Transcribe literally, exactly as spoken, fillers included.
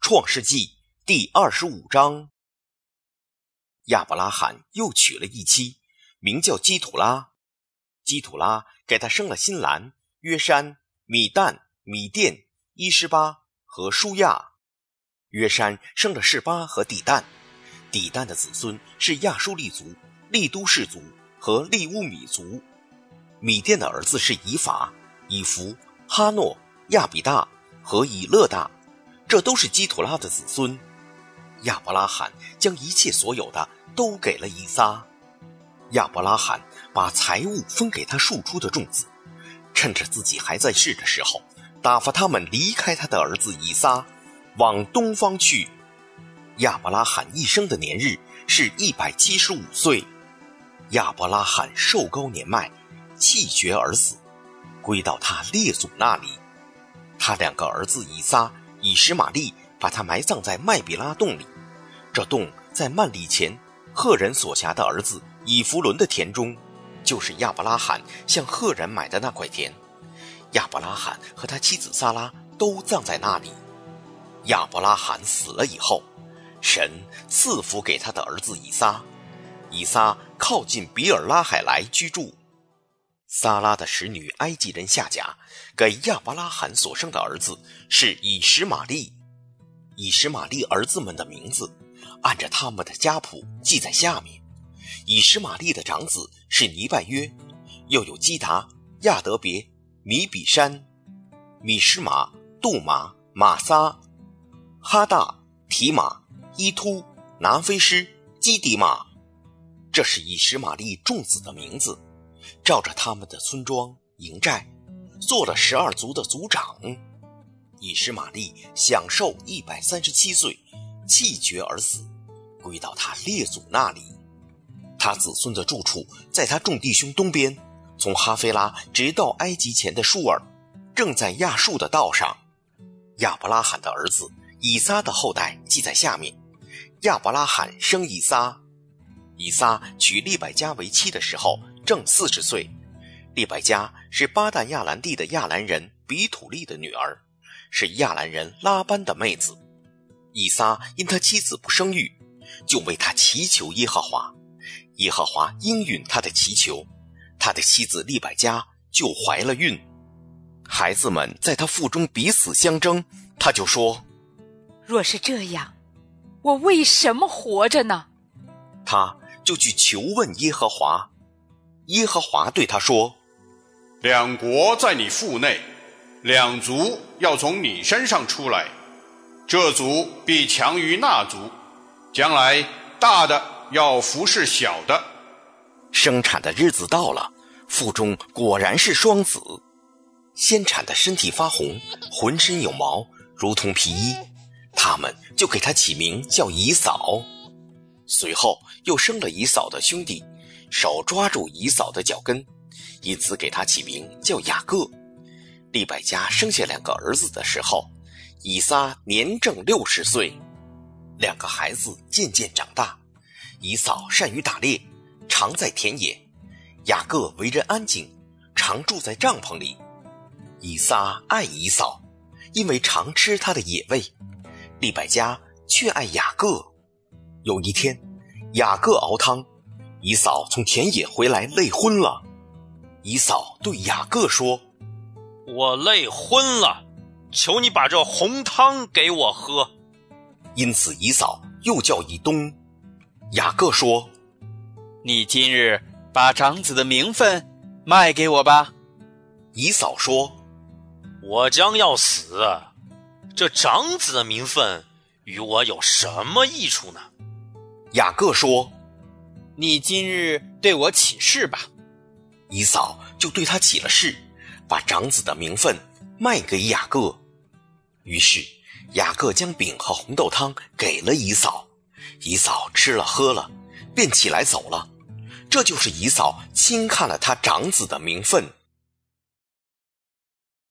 创世纪第二十五章。亚伯拉罕又娶了一妻，名叫基土拉。基土拉给他生了辛兰、约山、米旦、米甸、伊施巴和舒亚。约山生了示巴和底旦。底旦的子孙是亚述利族、利都氏族和利乌米族。米甸的儿子是以法、以弗、哈诺、亚比大和以勒大，这都是基土拉的子孙。亚伯拉罕将一切所有的都给了以撒。亚伯拉罕把财物分给他庶出的众子，趁着自己还在世的时候，打发他们离开他的儿子以撒，往东方去。亚伯拉罕一生的年日是一百七十五岁。亚伯拉罕寿高年迈，气绝而死，归到他列祖那里。他两个儿子以撒、以实玛利把他埋葬在麦比拉洞里，这洞在曼利前赫人所辖的儿子以弗伦的田中，就是亚伯拉罕向赫人买的那块田。亚伯拉罕和他妻子撒拉都葬在那里。亚伯拉罕死了以后，神赐福给他的儿子以撒。以撒靠近比尔拉海来居住。撒拉的使女埃及人夏甲给亚伯拉罕所生的儿子是以实玛利。以实玛利儿子们的名字按着他们的家谱记在下面。以实玛利的长子是尼拜约，又有基达、亚德别、米比山、米施玛、杜玛、玛撒、哈大、提玛、伊突、拿菲施、基底玛。这是以实玛利众子的名字，照着他们的村庄营寨做了十二族的族长。以实玛利享寿一百三十七岁，气绝而死，归到他列祖那里。他子孙的住处在他众弟兄东边，从哈菲拉直到埃及前的舒尔，正在亚述的道上。亚伯拉罕的儿子以撒的后代记在下面。亚伯拉罕生以撒。以撒娶利百加为妻的时候正四十岁。利百加是巴旦亚兰地的亚兰人比土利的女儿，是亚兰人拉班的妹子。以撒因他妻子不生育，就为他祈求耶和华，耶和华应允他的祈求，他的妻子利百加就怀了孕。孩子们在他腹中彼此相争，他就说： 若是这样，我为什么活着呢？ 他就去求问耶和华。耶和华对他说： 两国在你腹内，两族要从你身上出来，这族必强于那族，将来大的要服侍小的。 生产的日子到了，腹中果然是双子。先产的身体发红，浑身有毛，如同皮衣，他们就给他起名叫以扫。随后又生了以扫的兄弟，手抓住以扫的脚跟，因此给他起名叫雅各。利百加生下两个儿子的时候，以撒年正六十岁。两个孩子渐渐长大，以扫善于打猎，常在田野；雅各为人安静，常住在帐篷里。以撒爱以扫，因为常吃他的野味；利百加却爱雅各。有一天，雅各熬汤，以扫从田野回来累昏了。以扫对雅各说： 我累昏了，求你把这红汤给我喝。 因此以扫又叫以东。雅各说： 你今日把长子的名分卖给我吧。 以扫说： 我将要死，这长子的名分与我有什么益处呢？ 雅各说： 你今日对我起誓吧。 以扫就对他起了誓，把长子的名分卖给雅各。于是雅各将饼和红豆汤给了以扫，以扫吃了喝了，便起来走了。这就是以扫轻看了他长子的名分。